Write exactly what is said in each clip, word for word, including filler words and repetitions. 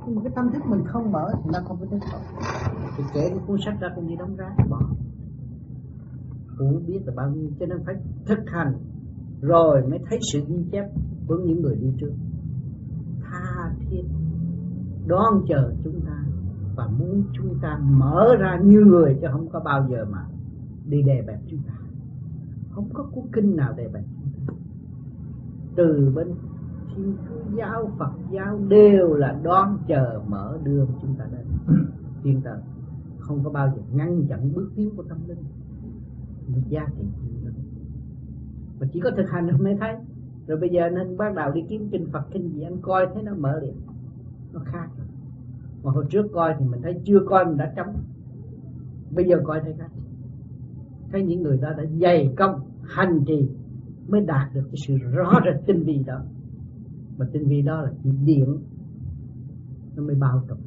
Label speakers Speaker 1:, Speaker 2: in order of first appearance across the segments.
Speaker 1: Nhưng mà cái tâm thức mình không mở thì nó không có thích hợp. Thì kể cái cuốn sách ra cũng như đóng rác bỏ. Cũng biết là bao nhiêu, cho nên phải thực hành rồi mới thấy sự ghi chép của những người đi trước. Tha thiết đón chờ chúng ta và muốn chúng ta mở ra như người, chứ không có bao giờ mà đi đè bẹp chúng ta. Không có cuốn kinh nào đè bẹp chúng ta. Từ bên Thiên Chúa giáo, Phật giáo đều là đón chờ mở đường chúng ta đến tiến tới, không có bao giờ ngăn chặn bước tiến của tâm linh. Một giá trị gì đó. Mà chỉ có thực hành mới thấy. Rồi bây giờ nên bắt đầu đi kiếm kinh Phật kinh gì, anh coi thấy nó mở liền, nó khác rồi. Mà hồi trước coi thì mình thấy chưa coi mình đã trống, bây giờ coi thấy khác. Thấy những người ta đã dày công hành trì mới đạt được cái sự rõ rệt tinh vi đó. Mà tinh vi đó là chỉ điện nó mới bao trùm.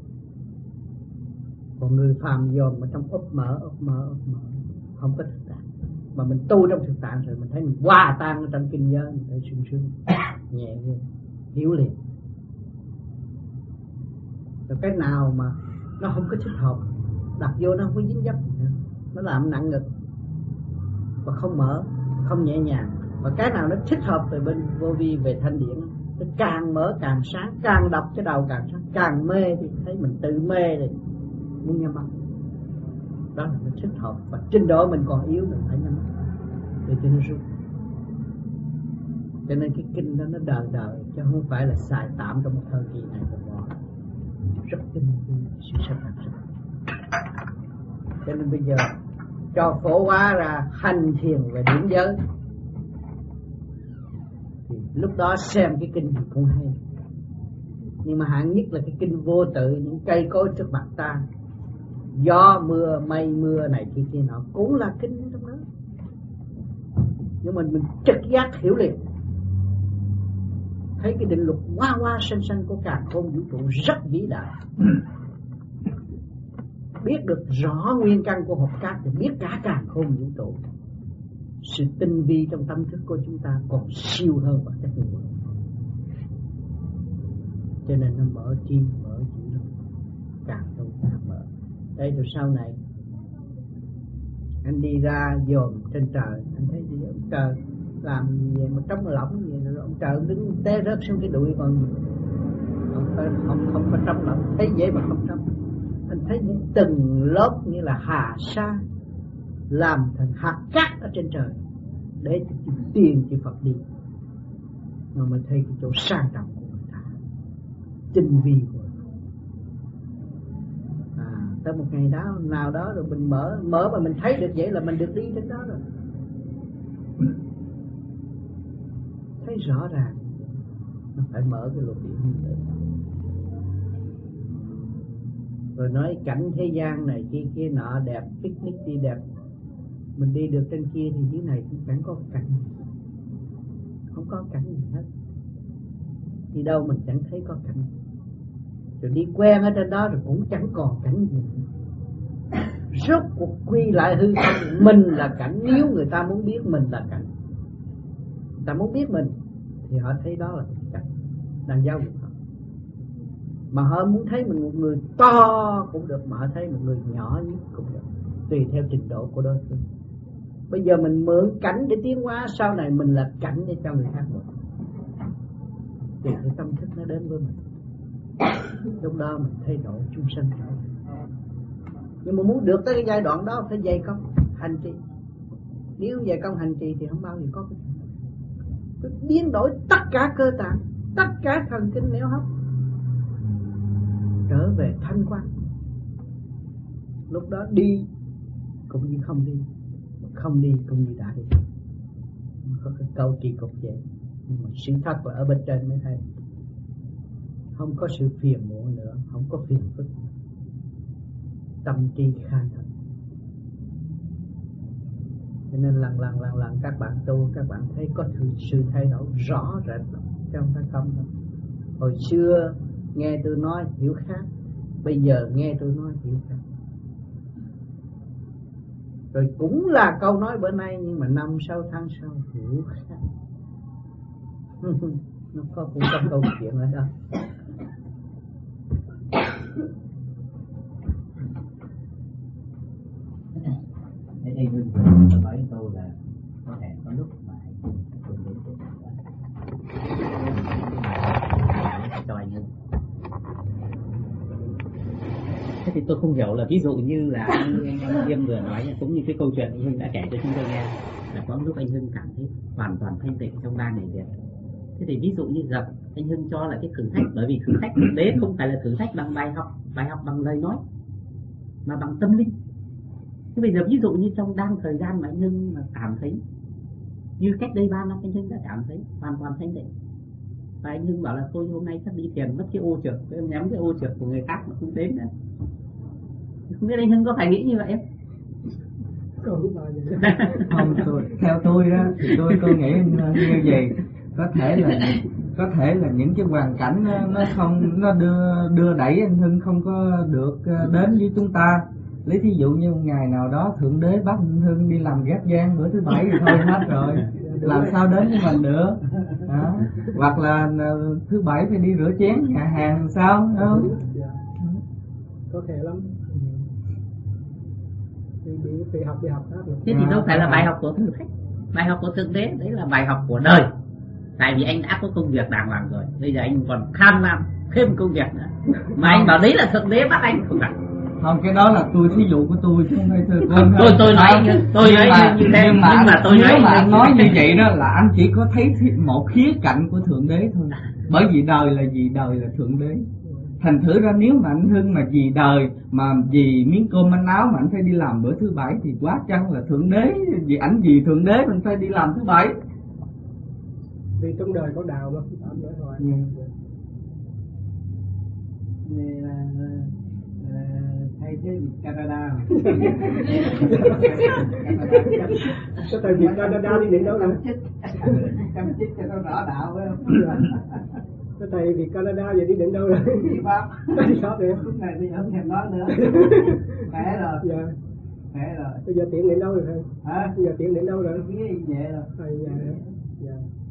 Speaker 1: Còn người phàm dòm ở trong úp mở úp mở úp mở không có thực tại. Mà mình tu trong thực tại rồi mình thấy mình hòa tan ở trong kinh giới, mình thấy sung sướng nhẹ nhàng hiểu liền. Rồi cái nào mà nó không có thích hợp, đặt vô nó không có dính dấp nữa, nó làm nặng ngực và không mở, không nhẹ nhàng. Và cái nào nó thích hợp về bên vô vi, về thanh điển, nó càng mở càng sáng, càng đọc cái đầu càng sáng, càng mê thì thấy mình tự mê thì muốn nhắm mắt. Đó là nó thích hợp, và trình độ mình còn yếu mình phải nhắm mắt để cho nó rút. Cho nên cái kinh đó nó đời đời, chứ không phải là xài tạm trong một thời kỳ này rồi bỏ. Rất tinh vi sự sắp đặt rất. Cho nên bây giờ cho phổ hóa ra hành thiền về điểm giới, thì lúc đó xem cái kinh thì cũng hay. Nhưng mà hạng nhất là cái kinh vô tự, những cây cối trước mặt ta, gió mưa mây mưa này kia kia nọ cũng là kinh trong đó. Nhưng mà mình trực giác hiểu liền, thấy cái định luật hoa hoa xanh xanh của càn khôn vũ trụ rất vĩ đại. Biết được rõ nguyên căn của hộp cát thì biết cả càn khôn vũ trụ. Sự tinh vi trong tâm thức của chúng ta còn siêu hơn bản chất người. Cho nên nó mở chi mở chỉ nó càng lâu càng mở. Đây rồi sau này anh đi ra dòm trên trời, anh thấy gì ông trời làm gì vậy mà trống lỏng gì, rồi ông trời đứng té rớt xuống cái đùi còn gì. Không có, không, không có trống lỏng, thấy vậy mà không trống. Anh thấy những từng lớp như là hà sa làm thành hạt cát ở trên trời để chữ tiền chữ Phật đi. Mà mình thấy cái chỗ sang trọng của người ta, tinh vi của người ta. À, tới một ngày đó nào đó rồi mình mở mở mà mình thấy được vậy là mình được đi đến đó rồi. Thấy rõ ràng nó phải mở cái luồng điện như vậy. Rồi nói cảnh thế gian này kia kia nọ đẹp, picnic đi đẹp, mình đi được trên kia thì dưới này cũng chẳng có cảnh, không có cảnh gì hết. Đi đâu mình chẳng thấy có cảnh. Rồi đi quen ở trên đó rồi cũng chẳng còn cảnh gì. Rốt cuộc quy lại hư không, mình là cảnh. Nếu người ta muốn biết mình là cảnh, người ta muốn biết mình thì họ thấy đó là cái cảnh đang giáo dục họ. Mà họ muốn thấy mình một người to cũng được, mà họ thấy một người nhỏ nhất cũng được, tùy theo trình độ của đối phương. Bây giờ mình mượn cảnh để tiến hóa, sau này mình là cảnh để cho người khác mượn. Tùy theo tâm thức nó đến với mình, lúc đó mình thay đổi chúng sanh. Nhưng mà muốn được tới cái giai đoạn đó phải dày công hành trì. Nếu dày công hành trì thì không bao giờ có cái phải biến đổi tất cả cơ tạng, tất cả thần kinh nẻo hấp trở về thanh quan. Lúc đó đi cũng như không đi, không đi cũng như đã đi. Có cái câu kỳ cục vậy. Nhưng mà sự thật là ở bên trên mới thấy, không có sự phiền muộn nữa, không có phiền phức, tâm trí khai thật. Cho nên lần lần lần lần các bạn tu, các bạn thấy có sự thay đổi rõ rệt lắm, chứ không phải không đâu. Hồi xưa nghe tôi nói hiểu khác, bây giờ nghe tôi nói hiểu khác. Rồi cũng là câu nói bữa nay, nhưng mà năm sau tháng sau hiểu khác. Nó có cũng có câu chuyện ở đó.
Speaker 2: Thế thì tôi không hiểu là ví dụ như là anh, anh, anh Diêm vừa nói, cũng như cái câu chuyện anh Hưng đã kể cho chúng tôi nghe, là có lúc anh Hưng cảm thấy hoàn toàn thanh tịnh trong ba ngày liền. Thế thì ví dụ như giờ anh Hưng cho là cái thử thách, bởi vì thử thách thực tế không phải là thử thách bằng bài học, bài học bằng lời nói, mà bằng tâm linh. Thế bây giờ ví dụ như trong đang thời gian mà anh Hưng mà cảm thấy như cách đây ba năm anh Hưng đã cảm thấy hoàn toàn thanh tịnh, và anh Hưng bảo là tôi hôm nay chắc đi thiền mất cái ô trượt, tôi nhắm cái ô trượt của người khác mà không đến nữa. Không biết anh Hưng có phải nghĩ như vậy không?
Speaker 3: Không, tôi, theo tôi đó thì tôi tôi nghĩ như vậy, có thể là có thể là những cái hoàn cảnh nó, nó không nó đưa đưa đẩy anh Hưng không có được đến với chúng ta. Lấy thí dụ như một ngày nào đó thượng đế bắt anh Hưng đi làm gác gian bữa thứ bảy thì thôi hết rồi, làm sao đến với mình nữa đó. Hoặc là thứ bảy phải đi rửa chén nhà hàng sao không?
Speaker 4: Có thể lắm. Bị học đi học khác.
Speaker 2: Thế thì đâu phải là bài học của thử thách, bài học của thượng đế, đấy là bài học của đời. Tại vì anh đã có công việc đàng hoàng rồi, bây giờ anh còn tham lam thêm công việc nữa, mà anh bảo đấy là thượng đế bắt anh, không phải.
Speaker 3: Không, cái đó là tôi thí dụ của tôi chứ không phải tôi
Speaker 2: tôi tôi, tôi nói như tôi nói
Speaker 3: mà,
Speaker 2: như thế, nhưng mà, nhưng mà tôi
Speaker 3: nếu
Speaker 2: nói
Speaker 3: mà anh nói như vậy đó là anh chỉ có thấy một khía cạnh của thượng đế thôi. Bởi vì đời là gì? Đời là thượng đế. Thành thử ra nếu mà anh Hưng mà vì đời, mà vì miếng cơm manh áo mà anh phải đi làm bữa thứ bảy thì quá chăng là thượng đế, vì ảnh vì thượng đế mình phải đi làm thứ bảy.
Speaker 4: Vì trong đời có đạo mà không nói thôi.
Speaker 1: Ừ. Này là thay thế việc Canada.
Speaker 4: Có thời việc Canada đi đến đâu rồi?
Speaker 1: Chăm chích cho nó rõ đạo phải không?
Speaker 4: Cái thầy vì Canada vậy đi đến đâu rồi?
Speaker 1: Đi Pháp.
Speaker 4: Đi Pháp rồi.
Speaker 1: Lúc này tôi không thèm nói nữa. Khỏe rồi.
Speaker 4: Dạ.
Speaker 1: Khỏe rồi.
Speaker 4: Bây giờ tiện đến đâu rồi thầy?
Speaker 1: Hả?
Speaker 4: Bây giờ tiện đến đâu rồi?
Speaker 1: Cái gì vậy rồi?
Speaker 4: Thầy dạ. Dạ.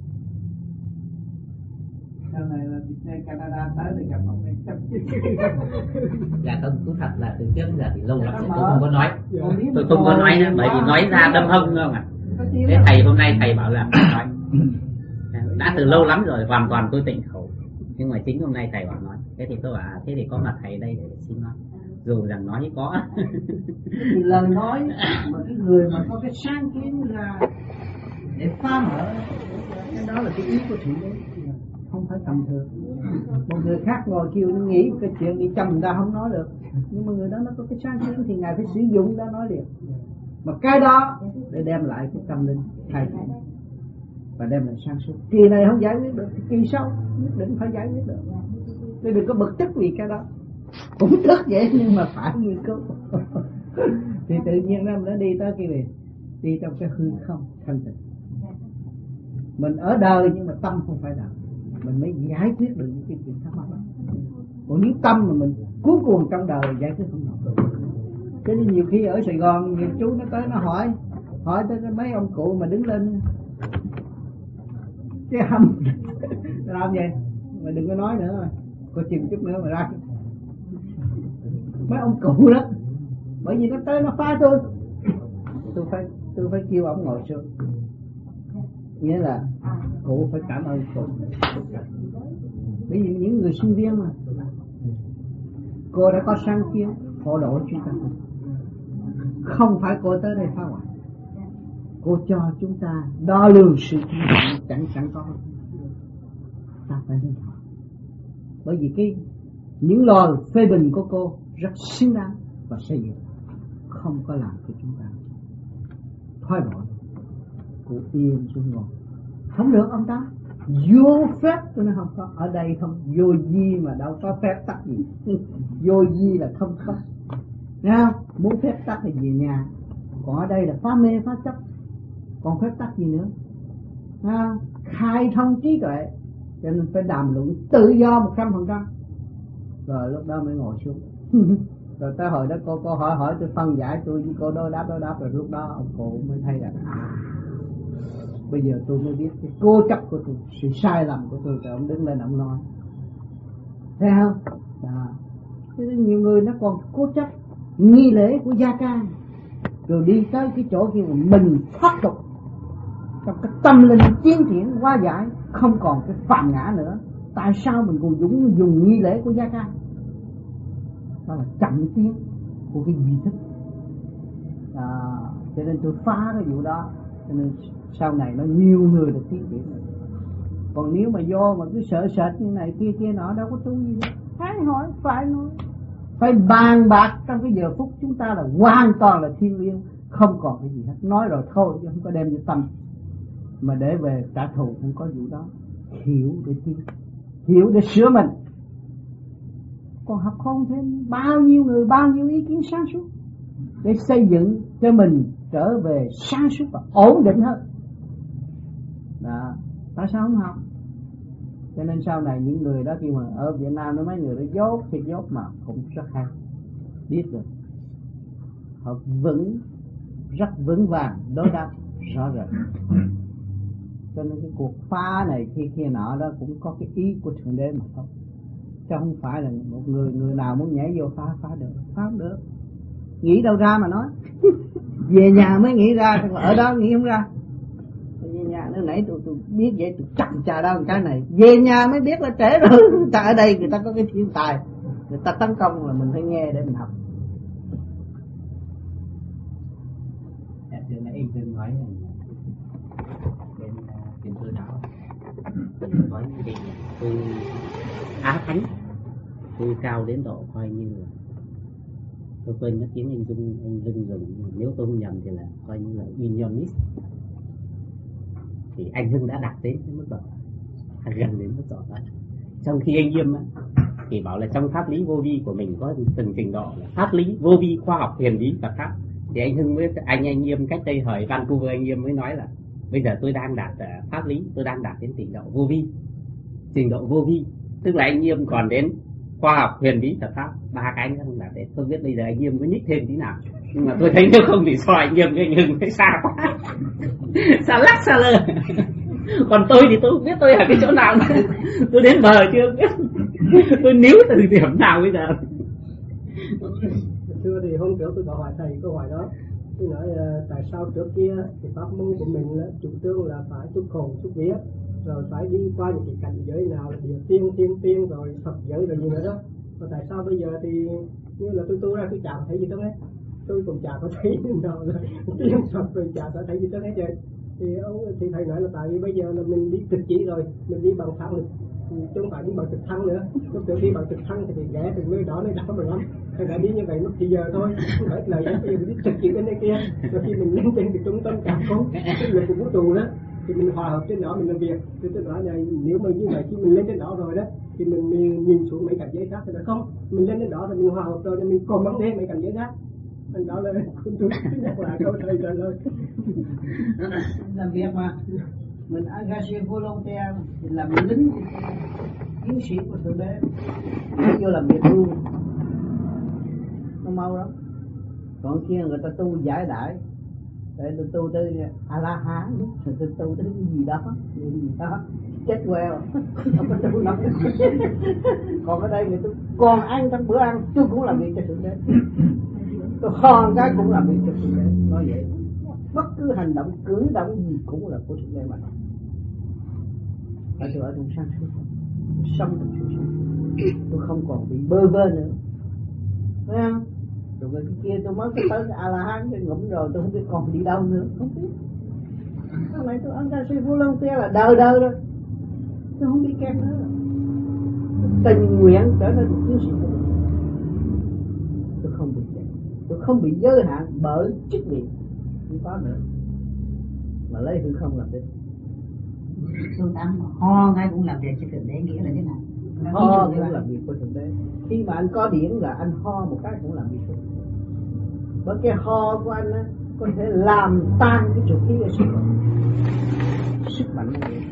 Speaker 1: Sau này là Việt Nam Canada tới thì gặp ông này chăm chích.
Speaker 2: Dạ không, cũng thật là từ trước giờ thì lâu lắm rồi tôi không có nói.
Speaker 4: Dạ.
Speaker 2: Tôi không có nói nữa, bởi vì nói ra đâm hông không ạ. Thế thầy hôm nay thầy bảo là phải nói. Đã từ lâu lắm rồi, hoàn toàn tôi tịnh khẩu. Nhưng mà chính hôm nay thầy bảo nói. Thế thì tôi bảo à, thế thì có mặt thầy đây để xin nói. Dù rằng nói có.
Speaker 1: Thì lời nói mà cái người mà có cái sáng kiến ra để phá mở, cái đó là cái ý của thượng đế, không phải tầm thường. Một người khác ngồi kêu nó nghĩ cái chuyện đi chăm người ta không nói được, nhưng mà người đó nó có cái sáng kiến thì ngài phải sử dụng đã nói liền. Mà cái đó để đem lại cái tâm linh thay đổi và đem lại sáng suốt. Kỳ này không giải quyết được, kỳ sau nhất định phải giải quyết được. Tôi đừng có bực tức vì cái đó, cũng tức vậy nhưng mà phải nghiên cứu. Thì tự nhiên nó nó đi tới cái gì, đi trong cái hư không thanh tịnh. Mình ở đời nhưng mà tâm không phải đời, mình mới giải quyết được những cái chuyện thắc mắc đó. Còn nếu tâm mà mình cuối cùng trong đời giải quyết không nổi. Cho nên nhiều khi ở Sài Gòn nhiều chú nó tới nó hỏi hỏi tới mấy ông cụ mà đứng lên cái hầm làm vậy mà đừng có nói nữa, có chừng chút nữa mà ra mấy ông cụ đó, bởi vì nó tới nó phá tôi, tôi phải tôi phải kêu ông ngồi xuống, nghĩa là cụ phải cảm ơn cụ. Bởi vì những người sinh viên mà cô đã có sáng kiến hộ độ chúng ta, không phải cô tới đây phá hoại, cô cho chúng ta đo lường sự chẳng chẳng có, ta phải nên hỏi. Bởi vì cái những lời phê bình của cô rất xứng đáng và xây dựng, không có làm cho chúng ta thoái đổi. Cô yên xuống ngồi, không được ông ta vô phép, tôi nói không có, ở đây không vô di mà đâu có phép tắc gì. Vô di là không có, nghe không? Muốn phép tắc thì về nhà, còn ở đây là phá mê phá chấp, còn phép tắc gì nữa, nghe không? Khai thông trí tuệ, cho nên phải đàm luận tự do một trăm phần trăm. Rồi lúc đó mới ngồi xuống. Rồi tới hồi đó cô cô hỏi hỏi tôi phân giải, tôi với cô đối đáp đối đáp, rồi lúc đó ông cụ mới thấy rằng à, bây giờ tôi mới biết cái cố chấp của tôi, sự sai lầm của tôi. Rồi ông đứng lên ông nói, thấy không? Đó. Thế nên nhiều người nó còn cố chấp nghi lễ của gia can, rồi đi tới cái chỗ kia mà mình thoát tục trong cái tâm linh tiến triển hóa giải, không còn cái phạm ngã nữa. Tại sao mình còn dùng dùng nghi lễ của gia can? đó là chậm tiến của cái duy thức. À, cho nên tôi phá cái vụ đó, cho nên sau này nó nhiều người được tiến triển. Còn nếu mà vô mà cứ sợ sệt như này kia kia nọ đâu có tu gì đâu. Phải hỏi, phải nói, phải bàn bạc trong cái giờ phút chúng ta là hoàn toàn là thiêng liêng, không còn cái gì hết. Nói rồi thôi chứ không có đem vô tâm, mà để về trả thù không có vụ đó. Hiểu để tiến, hiểu để sửa mình. Còn học không thêm bao nhiêu người, bao nhiêu ý kiến sáng suốt để xây dựng cho mình trở về sáng suốt và ổn định hơn. Đó. Tại sao không học? Cho nên sau này những người đó khi mà ở Việt Nam nó mấy người đó dốt thì dốt mà cũng rất hay, biết được họ vững, rất vững vàng đối đáp rõ rệt. Cho nên cái cuộc phá này khi kia nọ đó cũng có cái ý của Thượng Đế mà thôi, chứ không phải là một người người nào muốn nhảy vô phá phá được, phá không được. Nghĩ đâu ra mà nói. Về nhà mới nghĩ ra, ở đó nghĩ không ra. Về nhà nó nãy tôi tôi biết vậy, tôi chậm chà đâu cái này. Về nhà mới biết là trễ rồi. Người ta ở đây người ta có cái thiên tài, người ta tấn công là mình phải nghe để mình học.
Speaker 2: Từ nãy tôi nói là bên bên tôi đó nói về tôi Á Thánh, tôi cao đến độ coi như là tôi quên cái tiếng anh Dung anh Dung dùng, nếu tôi không nhầm thì là coi như là unionist. Thì anh Hưng đã đạt đến cái mức độ gần đến mức độ đó. Trong khi anh Nghiêm á, thì bảo là trong pháp lý vô vi của mình có từng trình độ là pháp lý vô vi khoa học huyền bí Phật pháp. Thì anh Hưng với anh anh Nghiêm cách đây thời Vancouver, anh Nghiêm mới nói là bây giờ tôi đang đạt uh, pháp lý, tôi đang đạt đến trình độ vô vi. Trình độ vô vi tức là anh Nghiêm còn đến khoa học huyền bí Phật pháp, ba cái anh không đạt đến. Không biết bây giờ anh Nghiêm có nhích thêm tí nào, nhưng mà tôi thấy nếu không thì so anh Nghiêm với anh Hưng thấy xa quá. Xa lắc xa lơ. Còn tôi thì tôi không biết tôi ở cái chỗ nào nữa. Tôi đến bờ chưa biết. Tôi níu từ điểm nào bây giờ.
Speaker 4: Xưa thì hôm trước tôi có hỏi thầy câu hỏi đó. Tôi nói uh, tại sao trước kia thì pháp môn của mình là chủ trương là phải xuất khổ xuất vía, rồi phải đi qua những cái cảnh giới nào là địa tiên, tiên tiên, rồi Phật giới rồi gì nữa đó. Và tại sao bây giờ thì như là tôi tu ra tôi chả thấy gì hết, tôi cũng chả có thấy nào là tiên Phật rồi chả có thấy gì hết vậy. Thì ông thì thầy nói là tại vì bây giờ là mình đi trực chỉ rồi, mình đi bằng thẳng lực, chứ không phải đi bằng trực thăng nữa. Lúc trước đi bằng trực thăng thì ghé từ nơi đó nơi đó mà lắm, thầy đã đi như vậy lúc thì giờ thôi, không phải lời ấy. Bây giờ mình đi trực chỉ bên đây kia, rồi khi mình lên trên cái trung tâm cảm không cái lực của vũ trụ đó thì mình hòa hợp trên đó mình làm việc. Thì tôi nói này, nếu mà như vậy khi mình lên trên đó rồi đó thì mình, mình nhìn xuống mấy cảnh giới khác thì là không, mình lên trên đó rồi mình hòa hợp rồi thì mình còn bắn đến mấy cảnh giới khác. Anh đó là tôi nhắc lại câu thầy trả lời.
Speaker 1: Làm việc mà mình engagé volontaire thì làm lính chiến sĩ của Thượng Đế, vô làm việc luôn nó mau lắm. Còn kia người ta tu giải đãi, để tôi tu tới A La Hán, rồi tôi tu tới cái gì đó, cái gì đó chết queo, không có tu nổi. Còn ở đây người tôi còn ăn trong bữa ăn, tôi cũng làm việc cho Thượng Đế, tôi hòn cái cũng làm việc cho Thượng Đế. Nói vậy, bất cứ hành động cử động gì cũng là của Thượng Đế mà. Ở tôi ở trong sáng suốt, sống trong sáng suốt, tôi không còn bị bơ vơ nữa, thấy không? Rồi người kia tôi mới tới cái A La Hán, cái ngủm rồi tôi không biết còn đi đâu nữa, không biết. Cái này tôi ăn ra suy vô lông tia là đời đời rồi, tôi không đi kèm nữa. Tôi tình nguyện trở nên một chiến sĩ của mình. Tôi không bị vậy, tôi không bị giới hạn bởi chức nghiệp, không có nữa, mà lấy hư không làm đích.
Speaker 5: Tôi tám ho ngay cũng làm việc cho Thượng Đế, nghĩa là thế nào?
Speaker 1: Ho cũng làm việc của Thượng Đế. Khi mà anh có điển là anh ho một cái cũng làm việc của Thượng Đế. Bởi cái ho của anh á có thể làm tan cái trục khí ở sức mạnh. Sức mạnh như vậy.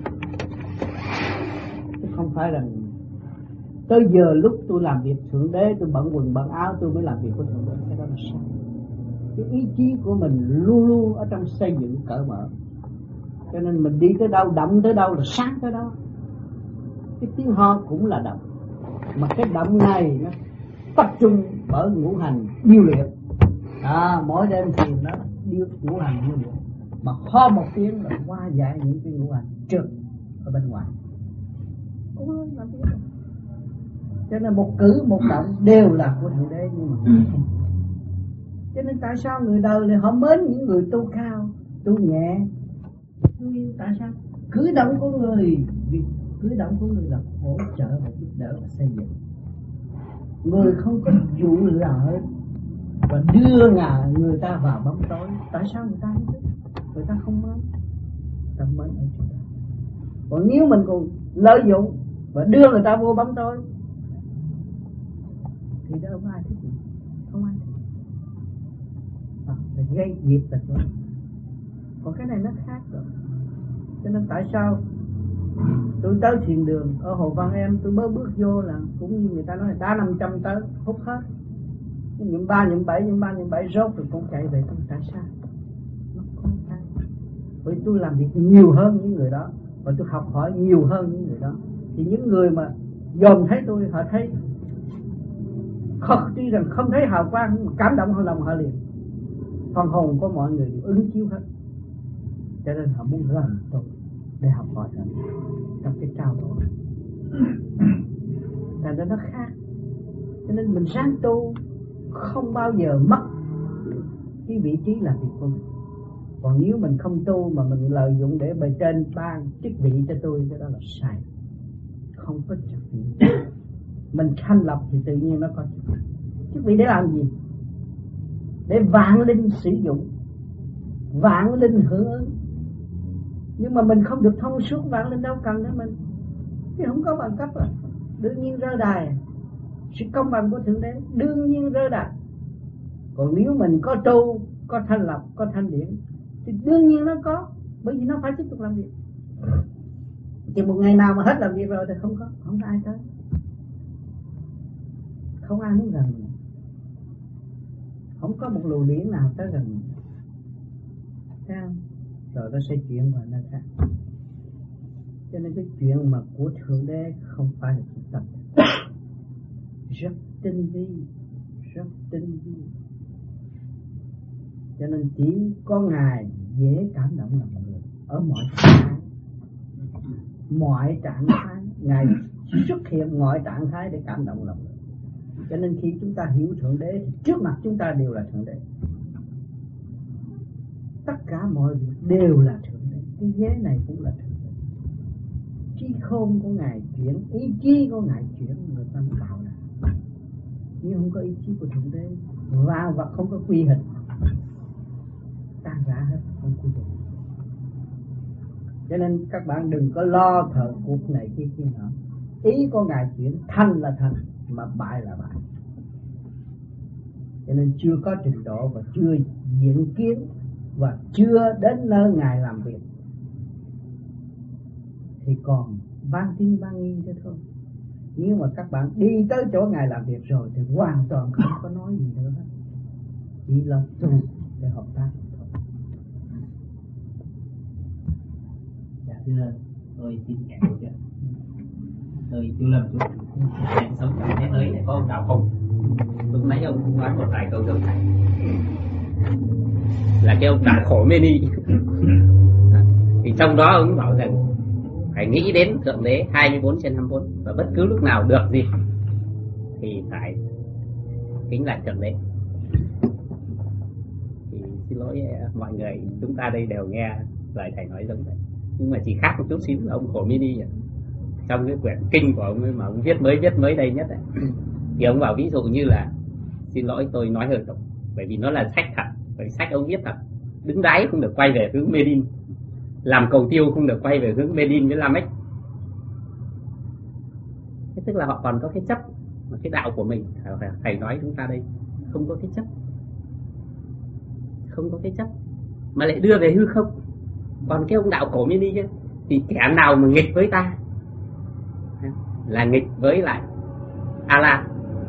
Speaker 1: Chứ không phải rằng tới giờ lúc tôi làm việc Thượng Đế, tôi bận quần bận áo tôi mới làm việc của Thượng Đế, cái đó là sai. Cái ý chí của mình luôn luôn ở trong xây dựng cởi mở, cho nên mình đi tới đâu, động tới đâu là sáng tới đó. Cái tiếng ho cũng là động, mà cái động này nó tập trung bởi ngũ hành điêu luyện. À, mỗi đêm thì nó điêu ngũ hành điêu luyện, mà ho một tiếng là qua giải những cái ngũ hành trực ở bên ngoài. Cho nên một cử một động đều là của Thượng Đế, nhưng mà không. Cho nên tại sao người đời lại họ mến những người tu cao, tu nhẹ, tu yêu? Tại sao? Cử động của người, vì cử động của người là hỗ trợ và giúp đỡ và xây dựng. Người không có vụ lợi và đưa ngà người ta vào bóng tối. Tại sao người ta không thích? Người ta không mến, ta mến ở chỗ đó. Còn nếu mình còn lợi dụng và đưa người ta vô bóng tối thì đâu có ai thích gì, không ai thích. À, phải gây nghiệp là chỗ. Còn cái này nó khác rồi. Cho nên tại sao tôi tới thiền đường ở Hồ Văn Em, tôi mới bước vô là cũng như người ta nói đã năm trăm tới hút hết, những ba những bảy những ba những bảy rốt rồi cũng chạy về. Tôi tại sao? Nó không hay. Bởi tôi làm việc nhiều hơn những người đó và tôi học hỏi nhiều hơn những người đó. Thì những người mà dòm thấy tôi, họ thấy không, tuy rằng không thấy hào quang, cảm động họ lòng họ liền. Phần hồn của mọi người đều ứng chiếu hết, cho nên họ muốn gần tôi để học hỏi hơn trong cái trao đổi. Thành ra nó khác. Cho nên mình ráng tu không bao giờ mất cái vị trí làm việc của mình. Còn nếu mình không tu mà mình lợi dụng để bề trên ban chức vị cho tôi, cái đó là sai. Không có chức vị. Mình thành lập thì tự nhiên nó có chức vị. Chức vị để làm gì? Để vạn linh sử dụng, vạn linh hưởng ứng. Nhưng mà mình không được thông suốt, vạn linh đâu cần đến mình thì không có bằng cấp rồi. Đương nhiên rơi đài. Sự công bằng của Thượng Đế đương nhiên rơi đài. Còn nếu mình có tu, có thanh lập, có thanh điển thì đương nhiên nó có, bởi vì nó phải tiếp tục làm việc. Thì một ngày nào mà hết làm việc rồi thì không có, không có ai tới, không ai muốn gần mình, không có một luồng điển nào tới gần mình. Thấy không? Rồi nó sẽ chuyển vào nơi khác. Cho nên cái chuyện mà của Thượng Đế không phải là chuyện tập, rất tinh vi, rất tinh vi. Cho nên chỉ có Ngài dễ cảm động lòng người ở mọi trạng thái. Mọi trạng thái Ngài xuất hiện mọi trạng thái để cảm động lòng người. Cho nên khi chúng ta hiểu Thượng Đế thì trước mặt chúng ta đều là Thượng Đế. Tất cả mọi việc đều là Thượng Đế. Cái ghế này cũng là Thượng Đế. Trí khôn của Ngài chuyển, ý chí của Ngài chuyển, người ta mới tạo ra. Nhưng không có ý chí của Thượng Đế, và vật không có quy hình, tan rã hết, không quy hình. Cho nên các bạn đừng có lo thờ cuộc này kia kia nọ. Ý của Ngài chuyển, thành là thành, mà bại là bại. Cho nên chưa có trình độ và chưa diễn kiến và chưa đến nơi Ngài làm việc thì còn ban tin ban nghi chứ thôi. Nếu mà các bạn đi tới chỗ Ngài làm việc rồi thì hoàn toàn không có nói gì nữa hết, chỉ là tu để hợp tác thôi.
Speaker 2: Dạ thưa, tôi xin kể câu chuyện. Tôi chưa lâm chút em sống trong thế giới này có ông Đạo Hùng. Lúc nãy ông cũng nói một vài câu giống này, là cái ông Đạo Khổ Mê Ni. Thì trong đó ông bảo rằng phải nghĩ đến Thượng Đế hai mươi bốn trên hai mươi bốn, và bất cứ lúc nào được gì thì phải kính lạy Thượng Đế. Thì xin lỗi mọi người, chúng ta đây đều nghe lời thầy nói giống vậy, nhưng mà chỉ khác một chút xíu là ông Khổ Mini vậy. Trong cái quyển kinh của ông ấy mà ông viết mới viết mới đây nhất ấy, thì ông bảo ví dụ như là, xin lỗi tôi nói hơi tục, bởi vì nó là sách thật, bởi sách ông viết thật, đứng đáy không được quay về hướng Medin, làm cầu tiêu không được quay về hướng Medin với Lamech. Thế tức là họ còn có cái chấp, mà cái đạo của mình thầy nói chúng ta đây không có cái chấp, không có cái chấp mà lại đưa về hư không. Còn cái ông đạo cổ Mini chứ, thì kẻ nào mà nghịch với ta là nghịch với lại Allah.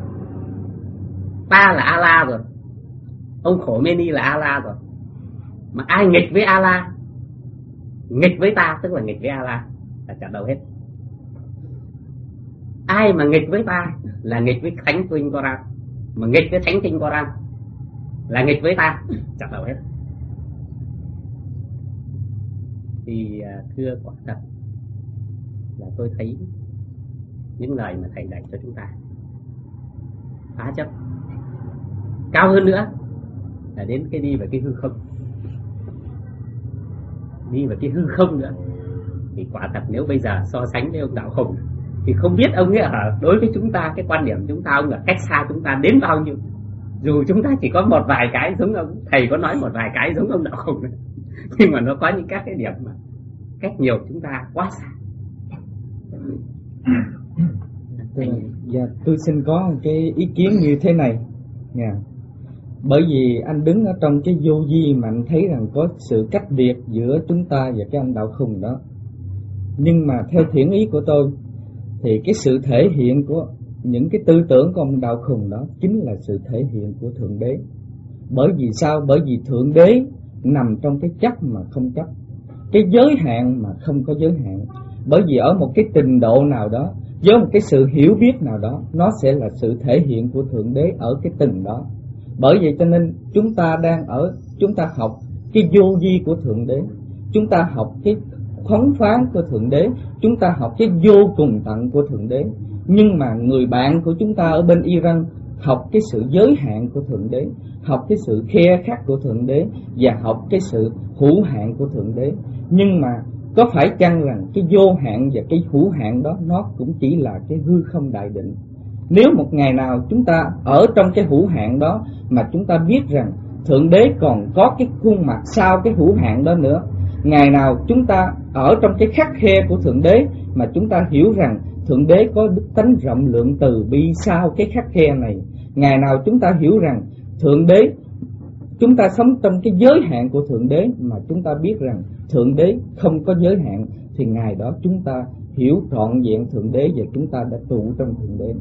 Speaker 2: Ta là Allah rồi, ông Khổ Meni là Allah rồi, mà ai nghịch với Allah, nghịch với ta tức là nghịch với Allah, là chặt đầu hết. Ai mà nghịch với ta là nghịch với thánh kinh Koran, mà nghịch với thánh kinh Koran là nghịch với ta, chặt đầu hết. Thì thưa quả thật là tôi thấy những lời mà thầy dạy cho chúng ta phá chấp. Cao hơn nữa là đến cái đi về cái hư không, đi về cái hư không nữa. Thì quả thật nếu bây giờ so sánh với ông Đạo Khùng thì không biết ông ấy ở đối với chúng ta, cái quan điểm chúng ta, ông ở cách xa chúng ta đến bao nhiêu. Dù chúng ta chỉ có một vài cái giống ông, thầy có nói một vài cái giống ông Đạo Khùng này, nhưng mà nó có những các cái điểm mà cách nhiều chúng ta quá xa.
Speaker 3: Dạ, tôi xin có một cái ý kiến như thế này nha. Bởi vì anh đứng ở trong cái vô vi mà anh thấy rằng có sự cách biệt giữa chúng ta và cái anh Đạo Khùng đó. Nhưng mà theo thiện ý của tôi thì cái sự thể hiện của những cái tư tưởng của ông Đạo Khùng đó chính là sự thể hiện của Thượng Đế. Bởi vì sao? Bởi vì Thượng Đế nằm trong cái chấp mà không chấp, cái giới hạn mà không có giới hạn. Bởi vì ở một cái trình độ nào đó, với một cái sự hiểu biết nào đó, nó sẽ là sự thể hiện của Thượng Đế ở cái từng đó. Bởi vậy cho nên chúng ta đang ở, chúng ta học cái vô vi của Thượng Đế, chúng ta học cái khoáng phán của Thượng Đế, chúng ta học cái vô cùng tận của Thượng Đế. Nhưng mà người bạn của chúng ta ở bên Iran học cái sự giới hạn của Thượng Đế, học cái sự khe khắc của Thượng Đế và học cái sự hữu hạn của Thượng Đế. Nhưng mà có phải chăng rằng cái vô hạn và cái hữu hạn đó nó cũng chỉ là cái hư không đại định? Nếu một ngày nào chúng ta ở trong cái hữu hạn đó mà chúng ta biết rằng Thượng Đế còn có cái khuôn mặt sau cái hữu hạn đó nữa, ngày nào chúng ta ở trong cái khắc khe của Thượng Đế mà chúng ta hiểu rằng Thượng Đế có đức tánh rộng lượng từ bi sau cái khắc khe này, ngày nào chúng ta hiểu rằng Thượng Đế, chúng ta sống trong cái giới hạn của Thượng Đế mà chúng ta biết rằng Thượng Đế không có giới hạn, thì ngày đó chúng ta hiểu trọn vẹn Thượng Đế và chúng ta đã trụ trong Thượng Đế.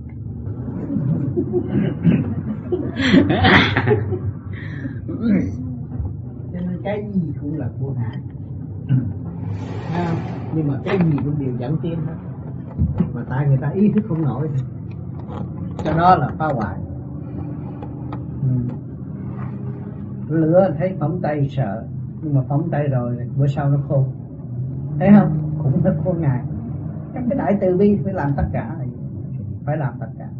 Speaker 1: Cho nên cái gì cũng là vô hạn, à, nhưng mà cái gì cũng đều dẫn tiến hết, mà tại người ta ý thức không nổi, cho đó là phá hoại. Ừ. Lửa thấy phóng tay sợ, nhưng mà phóng tay rồi bữa sau nó khô, thấy không? Cũng rất khô ngài. Trong cái đại từ bi phải làm tất cả, phải làm tất cả.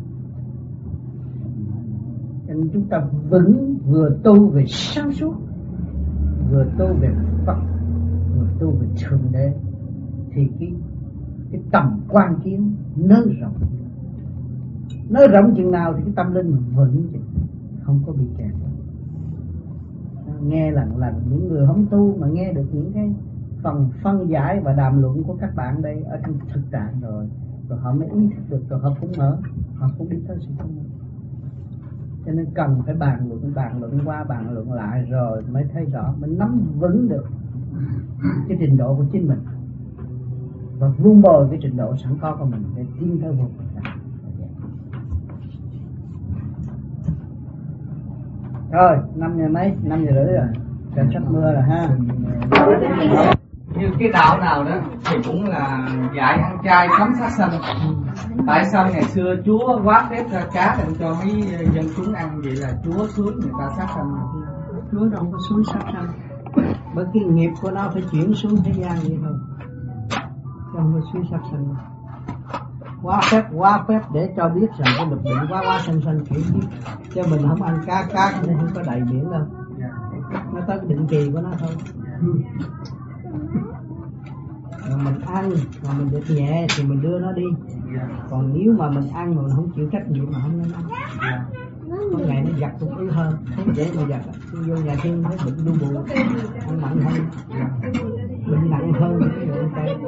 Speaker 1: Cho nên chúng ta vững, vừa tu về sáng suốt, vừa tu về Phật, vừa tu về Thượng Đế, thì cái cái tầm quan kiến nới rộng, nới rộng chừng nào thì cái tâm linh vững chừng, không có bị kẹt. Nghe lần lần những người không tu mà nghe được những cái phần phân giải và đàm luận của các bạn đây ở trong thực trạng rồi, rồi họ mới ý thức được, rồi họ cũng mở, họ cũng đi tới sự thông minh. Cho nên cần phải bàn luận, bàn luận qua, bàn luận lại rồi mới thấy rõ, mới nắm vững được cái trình độ của chính mình và vun bồi cái trình độ sẵn có của mình để tiến tới vô cùng. Rồi, năm giờ mấy, năm giờ rưỡi rồi, trời sắp mưa rồi ha.
Speaker 3: Như cái đạo nào đó thì cũng là dạy ăn chay cấm sát sanh. Tại sao ngày xưa Chúa quá phép ra cá để cho mấy dân chúng ăn, vậy là Chúa xuống người ta sát sanh?
Speaker 1: Chúa đâu có xuống sát sanh, bởi cái nghiệp của nó phải chuyển xuống thế gian vậy thôi, không có xuống sát sanh. Quá phép, quá phép để cho biết rằng cái lục định quá quá sanh sanh chuyển biết, cho mình không ăn cá, cá nên không có đầy biển đâu, nó tới cái định kỳ của nó thôi. Mà mình ăn mà mình được nhẹ thì mình đưa nó đi, còn nếu mà mình ăn mà mình không chịu trách nhiệm mà không nên ăn, có ngày nó giặt cũng yếu hơn, không dễ mà giặt. Vô nhà thiên thấy bệnh đu bù, ăn mặn hơn, bệnh nặng hơn những người ăn chay.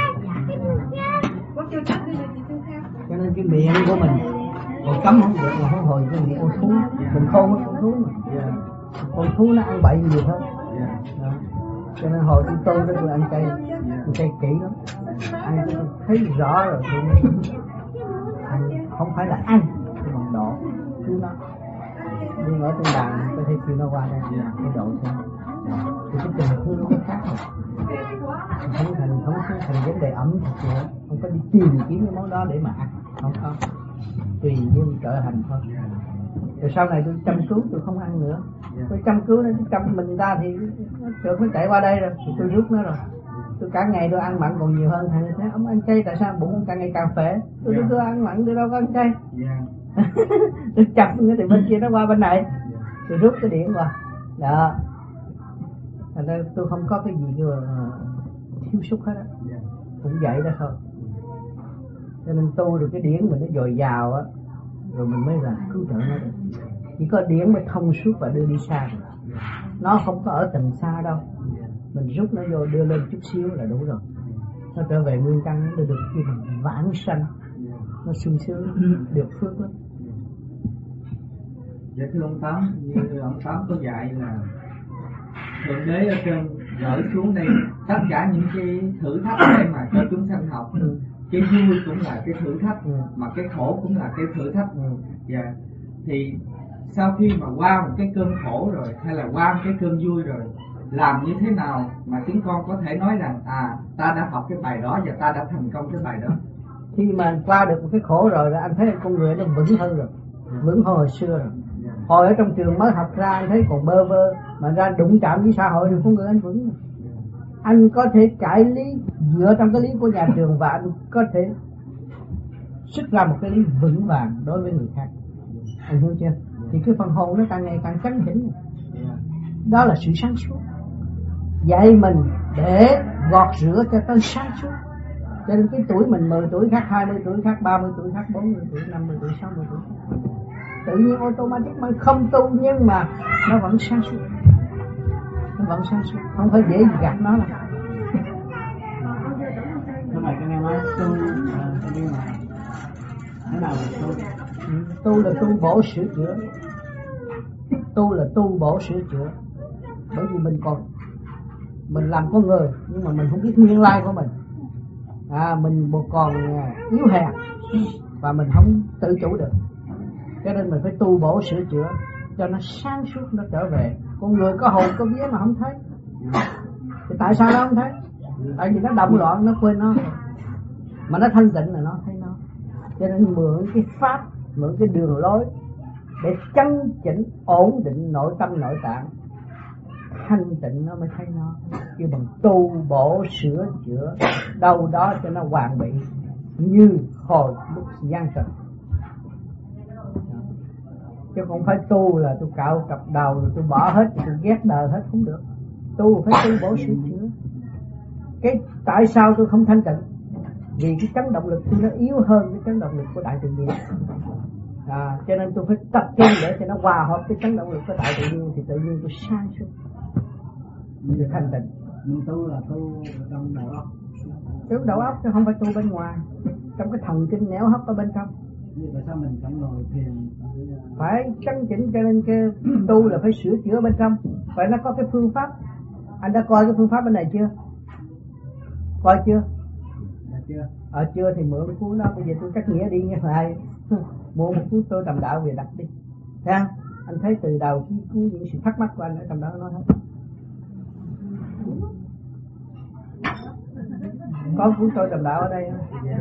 Speaker 1: Cho nên cái miệng của mình còn cấm không được mà không hồi cái miệng con thú, mình khôn với con thú mà. Con thú nó ăn bậy nhiều hơn. Đó. Cho nên hồi tôi tôi đó tôi ăn chay, tôi chay kỹ lắm, ăn tôi thấy rõ rồi, tôi ăn, không phải là ăn, tôi bằng độ chú nó. Nhưng ở trên bàn tôi thấy kêu nó qua đây, cái độ thôi. Thì cái tình thương nó khác rồi. Không thành không thành vấn đề ẩm thực nữa, không có đi tìm kiếm cái món đó để mà ăn, không có, tùy duyên trợ hành thôi. Rồi sau này tôi chăm cứu tôi không ăn nữa, tôi chăm cứu nó chăm mình ra thì nó trượt nó chạy qua đây rồi thì tôi rút nó rồi. Tôi cả ngày tôi ăn mặn còn nhiều hơn, thằng thấy ông ăn chay tại sao bụng càng ngày càng phệ, tôi tôi, tôi ăn mặn tôi đâu có ăn chay,
Speaker 6: Tôi chập nữa thì bên kia nó qua bên này, tôi rút cái điện qua. Đó. Thành ra tôi không có cái gì mà thiếu sót hết á, cũng vậy đó thôi. Cho nên tu được cái điển mình nó dồi dào á, rồi mình mới là cứu trợ nó được. Chỉ có điển mới thông suốt và đưa đi xa. Nó không có ở tầng xa đâu, mình rút nó vô đưa lên chút xíu là đủ rồi. Nó trở về nguyên căn, nó được cái vãng sanh, nó sung sướng, được phước lắm.
Speaker 3: Dạ thưa ông Tám, như ông Tám có dạy là Thượng Đế ở trên gửi xuống đây tất cả những cái thử thách để mà cho chúng sanh học. Ừ. Cái vui cũng là cái thử thách, ừ. mà cái khổ cũng là cái thử thách. Ừ. Dạ. Thì sau khi mà qua một cái cơn khổ rồi, hay là qua một cái cơn vui rồi, làm như thế nào mà chúng con có thể nói rằng à ta đã học cái bài đó và ta đã thành công cái bài đó?
Speaker 6: Khi mà qua được một cái khổ rồi là anh thấy con người nó vững hơn rồi, vững hơn hồi xưa rồi. Hồi ở trong trường mới học ra anh thấy còn bơ vơ, mà ra đụng chạm với xã hội thì con người anh vững rồi. Anh có thể cải lý dựa trong cái lý của nhà trường, và anh có thể xuất ra một cái lý vững vàng đối với người khác. Anh hiểu chưa? Thì cái phần hồn nó càng ngày càng chánh chỉnh. Đó là sự sáng suốt. Dạy mình để gọt rửa cho tới sáng suốt. Cho nên cái tuổi mình mười tuổi khác, hai mươi tuổi khác, ba mươi tuổi khác, bốn mươi tuổi, năm mươi tuổi, sáu mươi tuổi. Tự nhiên automatic mà không tu, nhưng mà nó vẫn sáng suốt. Nó vẫn sáng suốt, không phải dễ gì gạt nó đâu.
Speaker 1: Lúc này con nghe nói tu nhưng mà thế nào là tu?
Speaker 6: Tu là tu bổ sửa chữa. Tu là tu bổ sửa chữa. Bởi vì mình còn mình làm con người nhưng mà mình không biết nguyên lai của mình. À, mình còn yếu hèn và mình không tự chủ được. Cho nên mình phải tu bổ sửa chữa cho nó sáng suốt, nó trở về. Con người có hồn có vía mà không thấy. Thì tại sao nó không thấy? Tại vì nó động loạn, nó quên nó. Mà nó thanh tịnh là nó thấy nó. Cho nên mượn cái pháp, mượn cái đường lối để chân chỉnh, ổn định nội tâm nội tạng, thanh tịnh nó mới thấy nó. Chứ bằng tu bổ sửa chữa đâu đó cho nó hoàn bị như hồi lúc gian trần. Chứ không phải tu là tôi cạo cặp đầu rồi tôi bỏ hết, tôi ghét đời hết, không được. Tu phải tu bổ sửa chữa. Cái tại sao tôi không thanh tịnh? Vì cái chấn động lực tôi nó yếu hơn cái chấn động lực của đại tự nhiên. À, cho nên tôi phải tập trung để cho nó hòa hợp cái chấn động lực của đại tự nhiên, thì tự nhiên tôi sáng suốt, tôi thanh tịnh.
Speaker 1: Nhưng tu là tu trong đầu óc.
Speaker 6: Tu đầu óc chứ không phải tu bên ngoài. Trong cái thần kinh nẻo hấp ở bên trong.
Speaker 1: Nhưng tại sao mình không ngồi thiền?
Speaker 6: Phải chấn chỉnh, cho nên cái tu là phải sửa chữa bên trong. Phải nó có cái phương pháp. Anh đã coi cái phương pháp bên này chưa? Coi chưa?
Speaker 1: Dạ chưa.
Speaker 6: Ờ chưa thì mượn cái cuốn đó. Bây giờ tôi cắt nghĩa đi nghe lại. Mua một cuốn Tôi Tầm Đạo về đặt đi. Thấy không? Anh thấy từ đầu cái cuốn những sự thắc mắc của anh ở trong đó nói hết. Có cuốn Tôi Tầm Đạo ở đây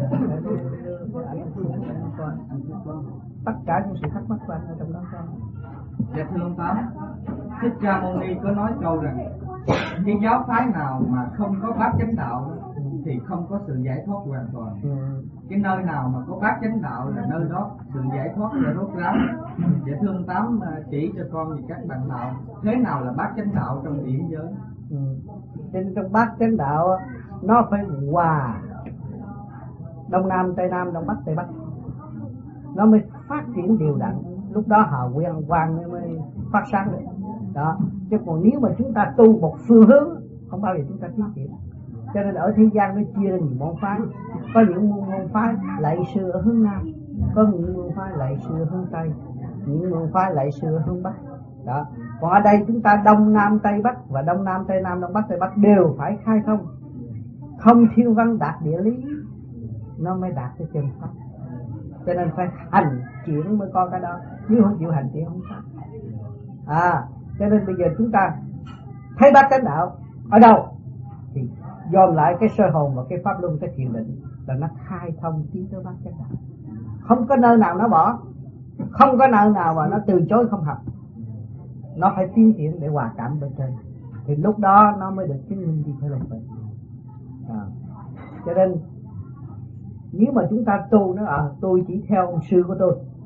Speaker 6: không? Tất cả những sự thắc mắc của anh ở trong đó con.
Speaker 3: Dạ thưa ông Tám, Thích Ca Mâu Ni có nói câu rằng cái giáo phái nào mà không có bát chánh đạo thì không có sự giải thoát hoàn toàn. Ừ. Cái nơi nào mà có bát chánh đạo là nơi đó sự giải thoát sẽ rốt ráo. Dạ thưa ông Tám chỉ cho con về các bạn đạo, thế nào là bát chánh đạo trong điển giới?
Speaker 6: Ừ. Trên trong bát chánh đạo nó phải hòa đông nam tây nam, đông bắc tây bắc, nó mới phát triển đều đặn. Lúc đó hào quang quang mới phát sáng được đó. Chứ còn nếu mà chúng ta tu một phương hướng không bao giờ chúng ta tiến triển. Cho nên ở thế gian nó chia ra nhiều môn phái. Có những môn phái lạy sư ở hướng nam, có những môn phái lạy sư ở hướng tây, những môn phái lạy sư ở hướng bắc đó. Còn ở đây chúng ta đông nam tây bắc, và đông nam tây nam, đông bắc tây bắc đều phải khai thông. Không thiên văn đạt địa lý nó mới đạt cái chân pháp. Cho nên phải hành chuyển mới có cái đó. Nếu không chịu hành chuyển không có. À, cho nên bây giờ chúng ta thấy bát chánh đạo ở đâu thì dồn lại cái sơ hồn và cái pháp luân, cái thiền định là nó khai thông tiến tới bát chánh đạo. Không có nơi nào nó bỏ, không có nơi nào mà nó từ chối không học. Nó phải tiến triển để hòa cảm bên trên, thì lúc đó nó mới được chứng minh đi theo luật vậy. À, cho nên nếu mà chúng ta tu nó à, tôi chỉ theo ông sư của tôi,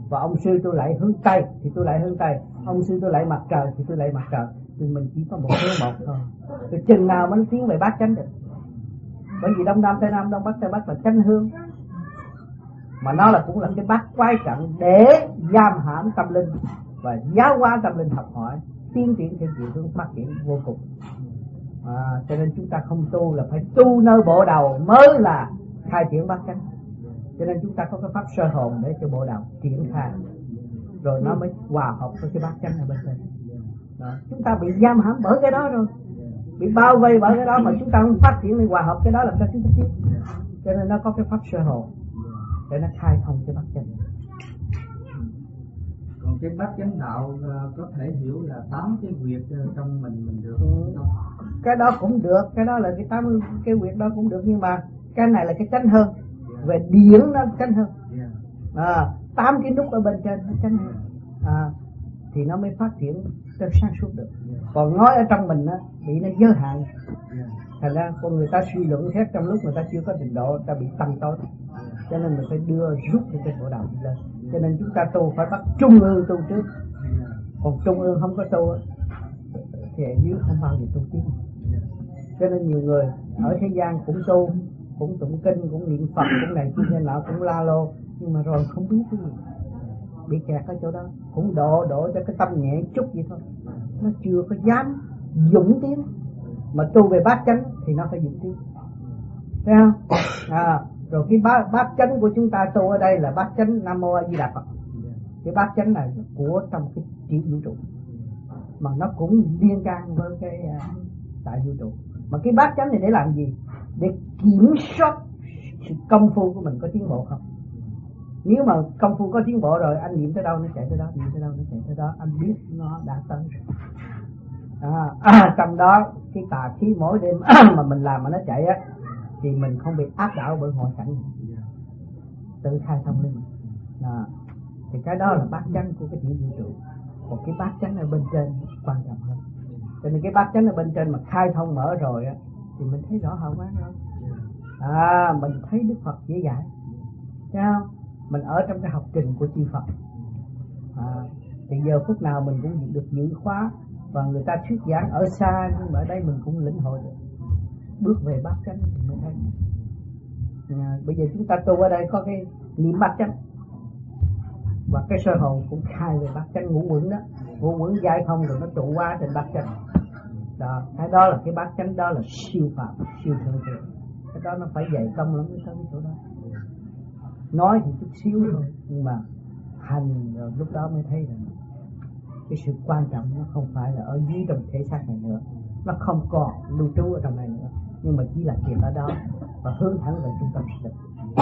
Speaker 6: và ông sư tôi lại hướng Tây thì tôi lại hướng Tây, ông sư tôi lại mặt trời thì tôi lại mặt trời, thì mình chỉ có một hướng một thôi. Rồi chừng nào mới tiến về bát chánh được? Bởi vì Đông Nam Tây Nam, Đông Bắc Tây Bắc là chánh hương, mà nó là cũng là cái bát quái trận để giam hãm tâm linh và giáo hóa tâm linh, học hỏi tiến triển theo chiều hướng phát triển vô cùng. À, cho nên chúng ta không tu là phải tu nơi bộ đầu mới là khai triển bát chánh. Cho nên chúng ta có cái pháp sơ hồn để cho bộ đầu triển khai, rồi nó mới hòa hợp với cái bát chánh ở bên trên. Đó. Chúng ta bị giam hãm bởi cái đó rồi, bị bao vây bởi cái đó mà chúng ta không phát triển để hòa hợp cái đó làm sao chúng ta tiến. Cho nên nó có cái pháp sơ hồn để nó khai thông cái bát chánh.
Speaker 3: Còn cái bát chánh đạo uh, có thể hiểu là tám cái việc uh, trong mình mình được
Speaker 6: ừ.
Speaker 3: không?
Speaker 6: Cái đó cũng được, cái đó là cái tám cái việc đó cũng được, nhưng mà cái này là cái chánh hơn. Yeah. Về điển nó chánh hơn. Yeah. À, tám cái nút ở bên trên nó chánh hơn. À, thì nó mới phát triển cho sáng suốt được. Yeah. Còn nói ở trong mình á bị nó giới hạn. Yeah. Thành ra con người ta suy luận xét trong lúc người ta chưa có trình độ, ta bị tăng tối. Yeah. Cho nên mình phải đưa rút cái cái bộ đầu đi lên. Yeah. Cho nên chúng ta tu phải bắt trung ương tu trước. Yeah. Còn trung ương không có tu thì ở dưới không bao giờ tu tiếp. Yeah. Cho nên nhiều người ở thế gian cũng tu, cũng tụng kinh, cũng niệm Phật, cũng này kia này nọ, cũng la lô, nhưng mà rồi không biết cái gì, bị kẹt ở chỗ đó, cũng độ độ cho cái tâm nhẹ chút vậy thôi, nó chưa có dám dũng tiến. Mà tu về bát chánh thì nó phải dũng tiến, thấy không? À, rồi cái bát, bát chánh của chúng ta tu ở đây là bát chánh Nam Mô A Di Đà Phật. Cái bát chánh này của trong cái tiểu vũ trụ, mà nó cũng liên can với cái uh, đại vũ trụ. Mà cái bát chánh này để làm gì? Để kiểm soát sự công phu của mình có tiến bộ không. Nếu mà công phu có tiến bộ rồi, anh niệm tới đâu nó chạy tới đó, niệm tới đâu nó chạy tới đó, anh biết nó đã tới rồi. À, à, trong đó cái tà khí mỗi đêm mà mình làm mà nó chạy á, thì mình không bị áp đảo bởi hoàn cảnh, tự khai thông lên. À, thì cái đó là bát chánh của cái tiểu vũ trụ. Còn cái bát chánh ở bên trên quan trọng hơn. Cho nên cái bát chánh ở bên trên mà khai thông mở rồi á, thì mình thấy rõ hào quang rồi. À, mình thấy Đức Phật dễ dãi, thấy không? Mình ở trong cái học trình của chư Phật. À, thì giờ phút nào mình cũng được giữ khóa, và người ta thuyết giảng ở xa, nhưng mà ở đây mình cũng lĩnh hội được. Bước về bát chánh thì mới thấy. À, bây giờ chúng ta tu ở đây có cái niệm bát chánh, và cái sơ hồn cũng khai về bát chánh ngũ uẩn đó, ngũ uẩn giải thông rồi nó trụ qua trên bát chánh. Đó, cái đó là cái bát chánh, đó là siêu phạm, siêu thượng thượng. Cái đó nó phải dày công lắm mới tới cái chỗ đó. Nói thì chút xíu thôi, nhưng mà hành rồi lúc đó mới thấy rằng cái sự quan trọng nó không phải là ở dưới trong thể xác này nữa, nó không còn lưu trú ở trong này nữa, nhưng mà chỉ là chuyện ở đó và hướng thẳng về trung tâm sự.